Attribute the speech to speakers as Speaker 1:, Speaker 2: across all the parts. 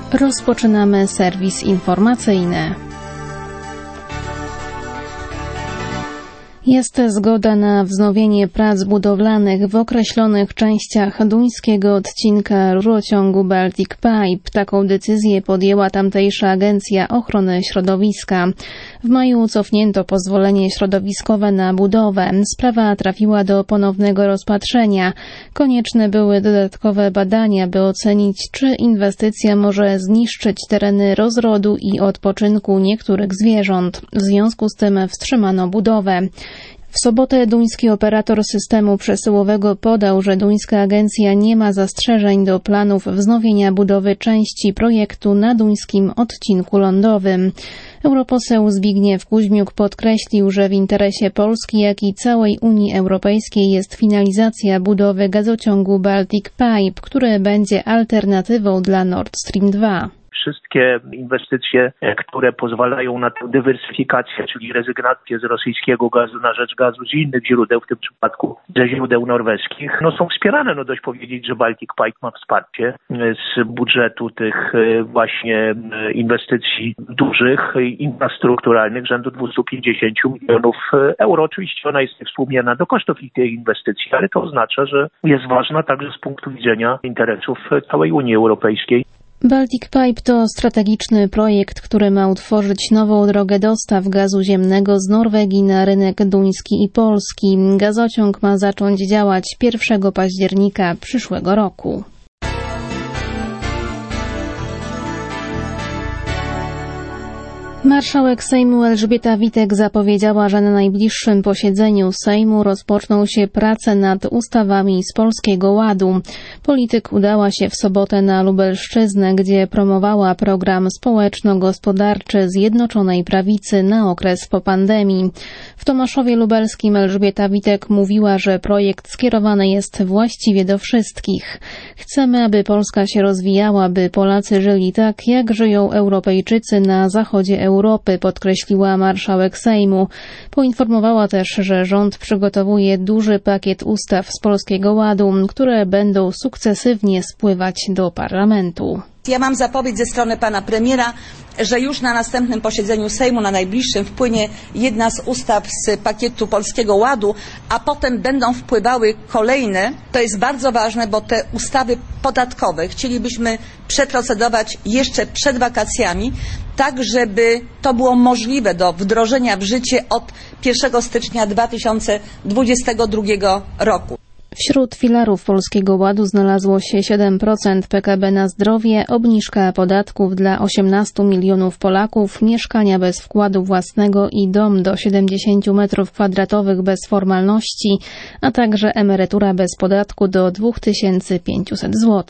Speaker 1: Rozpoczynamy serwis informacyjny. Jest zgoda na wznowienie prac budowlanych w określonych częściach duńskiego odcinka rurociągu Baltic Pipe. Taką decyzję podjęła tamtejsza Agencja Ochrony Środowiska. W maju cofnięto pozwolenie środowiskowe na budowę. Sprawa trafiła do ponownego rozpatrzenia. Konieczne były dodatkowe badania, by ocenić, czy inwestycja może zniszczyć tereny rozrodu i odpoczynku niektórych zwierząt. W związku z tym wstrzymano budowę. W sobotę duński operator systemu przesyłowego podał, że duńska agencja nie ma zastrzeżeń do planów wznowienia budowy części projektu na duńskim odcinku lądowym. Europoseł Zbigniew Kuźmiuk podkreślił, że w interesie Polski, jak i całej Unii Europejskiej jest finalizacja budowy gazociągu Baltic Pipe, który będzie alternatywą dla Nord Stream 2.
Speaker 2: Wszystkie inwestycje, które pozwalają na tę dywersyfikację, czyli rezygnację z rosyjskiego gazu na rzecz gazu z innych źródeł, w tym przypadku ze źródeł norweskich, są wspierane. Dość powiedzieć, że Baltic Pipe ma wsparcie z budżetu tych właśnie inwestycji dużych, infrastrukturalnych, rzędu 250 milionów euro. Oczywiście ona jest współmierna do kosztów tej inwestycji, ale to oznacza, że jest ważna także z punktu widzenia interesów całej Unii Europejskiej.
Speaker 1: Baltic Pipe to strategiczny projekt, który ma utworzyć nową drogę dostaw gazu ziemnego z Norwegii na rynek duński i polski. Gazociąg ma zacząć działać 1 października przyszłego roku. Marszałek Sejmu Elżbieta Witek zapowiedziała, że na najbliższym posiedzeniu Sejmu rozpoczną się prace nad ustawami z Polskiego Ładu. Polityk udała się w sobotę na Lubelszczyznę, gdzie promowała program społeczno-gospodarczy Zjednoczonej Prawicy na okres po pandemii. W Tomaszowie Lubelskim Elżbieta Witek mówiła, że projekt skierowany jest właściwie do wszystkich. Chcemy, aby Polska się rozwijała, by Polacy żyli tak, jak żyją Europejczycy na zachodzie Europy, podkreśliła marszałek Sejmu. Poinformowała też, że rząd przygotowuje duży pakiet ustaw z Polskiego Ładu, które będą sukcesywnie spływać do parlamentu.
Speaker 3: Ja mam zapowiedź ze strony pana premiera, że już na następnym posiedzeniu Sejmu, na najbliższym, wpłynie jedna z ustaw z pakietu Polskiego Ładu, a potem będą wpływały kolejne. To jest bardzo ważne, bo te ustawy podatkowe chcielibyśmy przeprocedować jeszcze przed wakacjami, tak żeby to było możliwe do wdrożenia w życie od 1 stycznia 2022 roku.
Speaker 1: Wśród filarów Polskiego Ładu znalazło się 7% PKB na zdrowie, obniżka podatków dla 18 milionów Polaków, mieszkania bez wkładu własnego i dom do 70 m2 bez formalności, a także emerytura bez podatku do 2500 zł.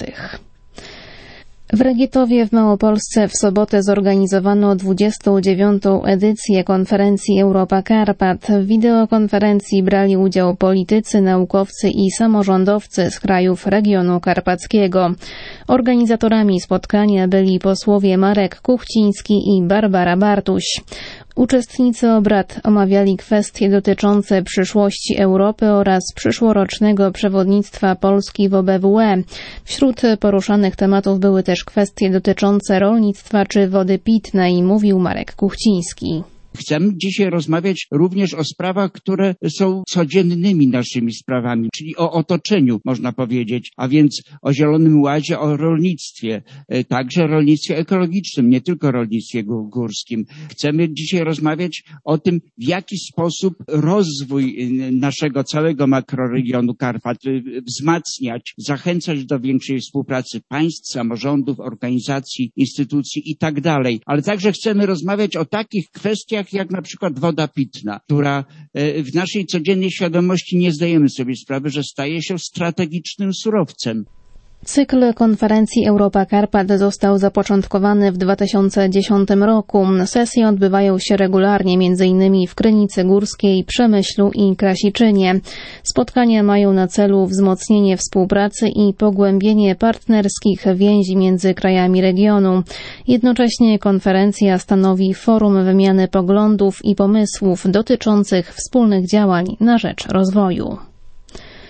Speaker 1: W Regietowie w Małopolsce w sobotę zorganizowano 29. edycję konferencji Europa Karpat. W wideokonferencji brali udział politycy, naukowcy i samorządowcy z krajów regionu karpackiego. Organizatorami spotkania byli posłowie Marek Kuchciński i Barbara Bartuś. Uczestnicy obrad omawiali kwestie dotyczące przyszłości Europy oraz przyszłorocznego przewodnictwa Polski w OBWE. Wśród poruszanych tematów były też kwestie dotyczące rolnictwa czy wody pitnej, mówił Marek Kuchciński.
Speaker 4: Chcemy dzisiaj rozmawiać również o sprawach, które są codziennymi naszymi sprawami, czyli o otoczeniu, można powiedzieć, a więc o Zielonym Ładzie, o rolnictwie, także rolnictwie ekologicznym, nie tylko rolnictwie górskim. Chcemy dzisiaj rozmawiać o tym, w jaki sposób rozwój naszego całego makroregionu Karpat wzmacniać, zachęcać do większej współpracy państw, samorządów, organizacji, instytucji i tak dalej. Ale także chcemy rozmawiać o takich kwestiach, jak na przykład woda pitna, która w naszej codziennej świadomości nie zdajemy sobie sprawy, że staje się strategicznym surowcem.
Speaker 1: Cykl konferencji Europa Karpat został zapoczątkowany w 2010 roku. Sesje odbywają się regularnie, m.in. w Krynicy Górskiej, Przemyślu i Krasiczynie. Spotkania mają na celu wzmocnienie współpracy i pogłębienie partnerskich więzi między krajami regionu. Jednocześnie konferencja stanowi forum wymiany poglądów i pomysłów dotyczących wspólnych działań na rzecz rozwoju.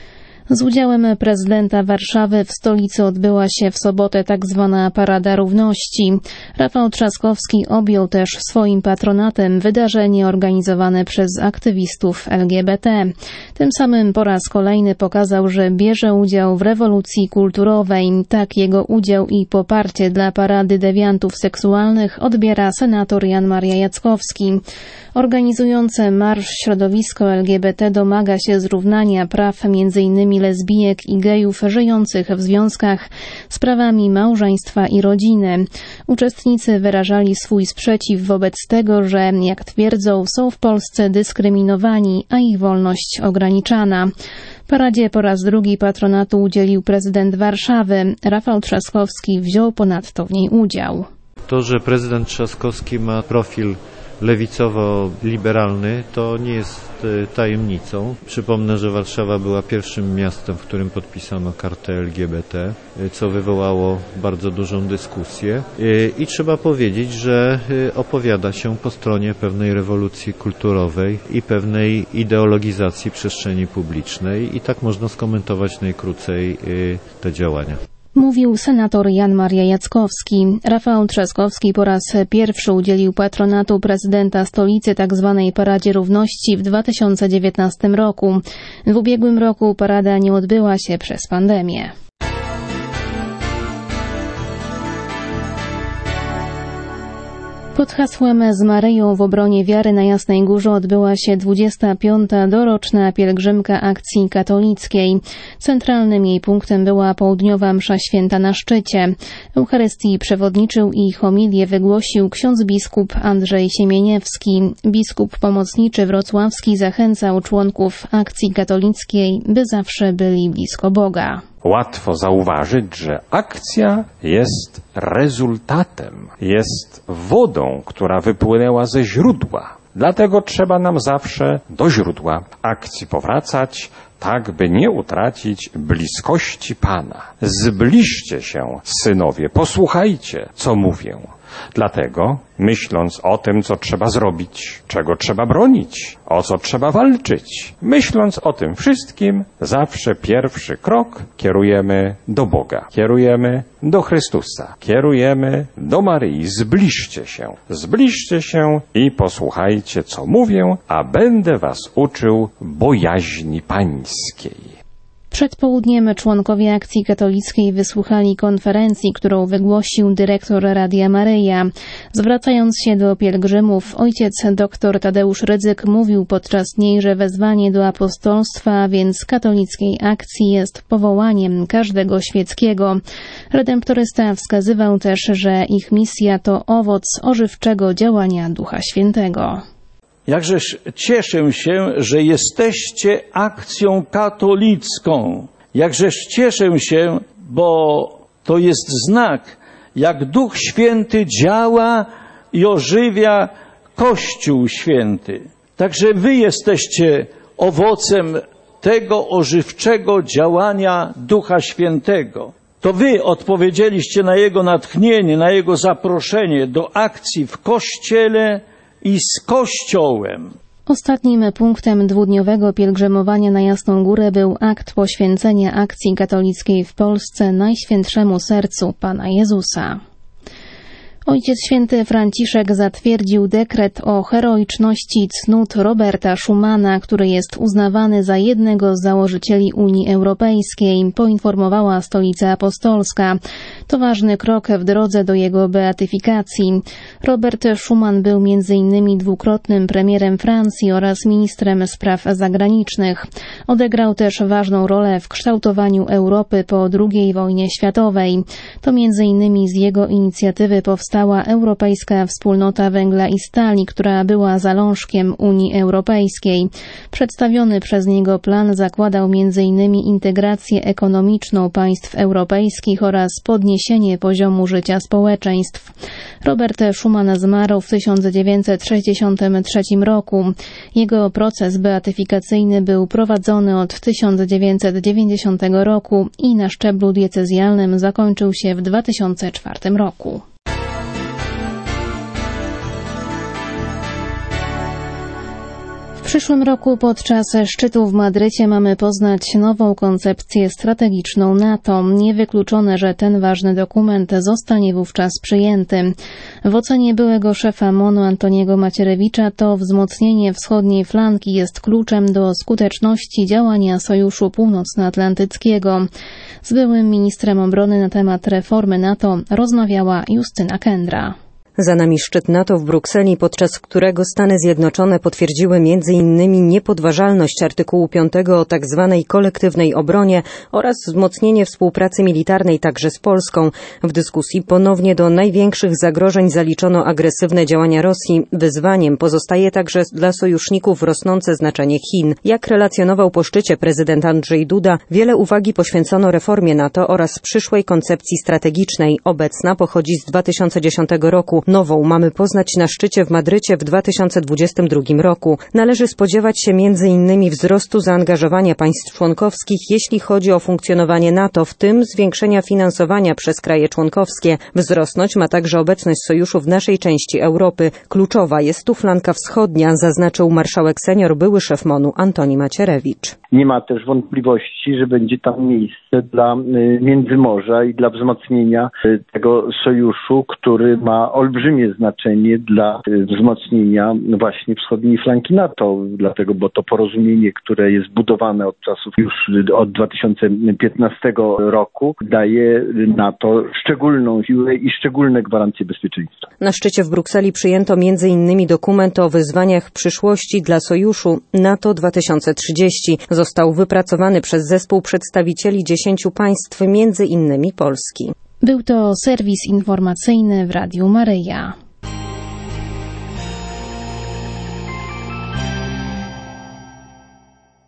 Speaker 1: Z udziałem prezydenta Warszawy w stolicy odbyła się w sobotę tzw. Parada Równości. Rafał Trzaskowski objął też swoim patronatem wydarzenie organizowane przez aktywistów LGBT. Tym samym po raz kolejny pokazał, że bierze udział w rewolucji kulturowej. Tak jego udział i poparcie dla Parady Dewiantów Seksualnych odbiera senator Jan Maria Jackowski. Organizujące marsz środowisko LGBT domaga się zrównania praw m.in. lesbijek i gejów żyjących w związkach z prawami małżeństwa i rodziny. Uczestnicy wyrażali swój sprzeciw wobec tego, że, jak twierdzą, są w Polsce dyskryminowani, a ich wolność ograniczana. Paradzie po raz drugi patronatu udzielił prezydent Warszawy. Rafał Trzaskowski wziął ponadto w niej udział.
Speaker 5: To, że prezydent Trzaskowski ma profil lewicowo-liberalny, to nie jest tajemnicą. Przypomnę, że Warszawa była pierwszym miastem, w którym podpisano kartę LGBT, co wywołało bardzo dużą dyskusję. I trzeba powiedzieć, że opowiada się po stronie pewnej rewolucji kulturowej i pewnej ideologizacji przestrzeni publicznej i tak można skomentować najkrócej te działania.
Speaker 1: Mówił senator Jan Maria Jackowski. Rafał Trzaskowski po raz pierwszy udzielił patronatu prezydenta stolicy tzw. Paradzie Równości w 2019 roku. W ubiegłym roku parada nie odbyła się przez pandemię. Pod hasłem Z Maryją w obronie wiary na Jasnej Górze odbyła się 25. doroczna pielgrzymka akcji katolickiej. Centralnym jej punktem była południowa msza święta na szczycie. Eucharystii przewodniczył i homilię wygłosił ksiądz biskup Andrzej Siemieniewski. Biskup pomocniczy wrocławski zachęcał członków akcji katolickiej, by zawsze byli blisko Boga.
Speaker 6: Łatwo zauważyć, że akcja jest rezultatem, jest wodą, która wypłynęła ze źródła. Dlatego trzeba nam zawsze do źródła akcji powracać, tak by nie utracić bliskości Pana. Zbliżcie się, synowie, posłuchajcie, co mówię. Dlatego, myśląc o tym, co trzeba zrobić, czego trzeba bronić, o co trzeba walczyć, myśląc o tym wszystkim, zawsze pierwszy krok kierujemy do Boga, kierujemy do Chrystusa, kierujemy do Maryi. Zbliżcie się i posłuchajcie, co mówię, a będę was uczył bojaźni pańskiej.
Speaker 1: Przed południem członkowie akcji katolickiej wysłuchali konferencji, którą wygłosił dyrektor Radia Maryja. Zwracając się do pielgrzymów, ojciec dr Tadeusz Rydzyk mówił podczas niej, że wezwanie do apostolstwa, a więc katolickiej akcji, jest powołaniem każdego świeckiego. Redemptorysta wskazywał też, że ich misja to owoc ożywczego działania Ducha Świętego.
Speaker 7: Jakżeż cieszę się, że jesteście akcją katolicką. Jakżeż cieszę się, bo to jest znak, jak Duch Święty działa i ożywia Kościół Święty. Także wy jesteście owocem tego ożywczego działania Ducha Świętego. To wy odpowiedzieliście na Jego natchnienie, na Jego zaproszenie do akcji w Kościele i z Kościołem.
Speaker 1: Ostatnim punktem dwudniowego pielgrzymowania na Jasną Górę był akt poświęcenia akcji katolickiej w Polsce Najświętszemu Sercu Pana Jezusa. Ojciec Święty Franciszek zatwierdził dekret o heroiczności cnót Roberta Schumana, który jest uznawany za jednego z założycieli Unii Europejskiej, poinformowała Stolica Apostolska. To ważny krok w drodze do jego beatyfikacji. Robert Schuman był m.in. dwukrotnym premierem Francji oraz ministrem spraw zagranicznych. Odegrał też ważną rolę w kształtowaniu Europy po II wojnie światowej. To m.in. z jego inicjatywy powstała Europejska Wspólnota Węgla i Stali, która była zalążkiem Unii Europejskiej. Przedstawiony przez niego plan zakładał m.in. integrację ekonomiczną państw europejskich oraz podniesienie poziomu życia społeczeństw. Robert Schuman zmarł w 1963 roku. Jego proces beatyfikacyjny był prowadzony od 1990 roku i na szczeblu diecezjalnym zakończył się w 2004 roku. W W przyszłym roku podczas szczytu w Madrycie mamy poznać nową koncepcję strategiczną NATO. Niewykluczone, że ten ważny dokument zostanie wówczas przyjęty. W ocenie byłego szefa MON-u Antoniego Macierewicza to wzmocnienie wschodniej flanki jest kluczem do skuteczności działania Sojuszu Północnoatlantyckiego. Z byłym ministrem obrony na temat reformy NATO rozmawiała Justyna Kędra.
Speaker 8: Za nami szczyt NATO w Brukseli, podczas którego Stany Zjednoczone potwierdziły m.in. niepodważalność artykułu 5 o tzw. kolektywnej obronie oraz wzmocnienie współpracy militarnej także z Polską. W dyskusji ponownie do największych zagrożeń zaliczono agresywne działania Rosji. Wyzwaniem pozostaje także dla sojuszników rosnące znaczenie Chin. Jak relacjonował po szczycie prezydent Andrzej Duda, wiele uwagi poświęcono reformie NATO oraz przyszłej koncepcji strategicznej. Obecna pochodzi z 2010 roku. Nową mamy poznać na szczycie w Madrycie w 2022 roku. Należy spodziewać się m.in. wzrostu zaangażowania państw członkowskich, jeśli chodzi o funkcjonowanie NATO, w tym zwiększenia finansowania przez kraje członkowskie. Wzrosnąć ma także obecność sojuszu w naszej części Europy. Kluczowa jest tu flanka wschodnia, zaznaczył marszałek senior, były szef MON-u Antoni Macierewicz.
Speaker 9: Nie ma też wątpliwości, że będzie tam miejsce dla Międzymorza i dla wzmocnienia tego sojuszu, który ma olbrzymie znaczenie dla wzmocnienia właśnie wschodniej flanki NATO, dlatego, bo to porozumienie, które jest budowane od czasów już od 2015 roku, daje NATO szczególną siłę i szczególne gwarancje bezpieczeństwa.
Speaker 8: Na szczycie w Brukseli przyjęto m.in. dokument o wyzwaniach przyszłości dla sojuszu NATO 2030. Został wypracowany przez zespół przedstawicieli 10 państw, m.in. Polski.
Speaker 1: Był to serwis informacyjny w Radiu Maryja.